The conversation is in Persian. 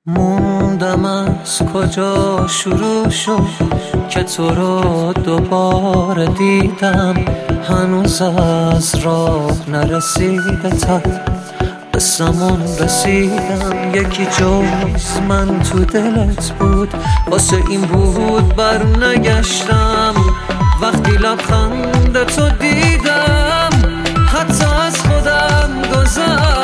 موندم از کجا شروع شد که تو رو دوباره دیدم. هنوز از راه نرسیده تا به سمون رسیدم. یکی جز من تو دلت بود، واسه این بود بر نگشتم. وقتی لبخند تو دیدم حتی از خودم گذشتم.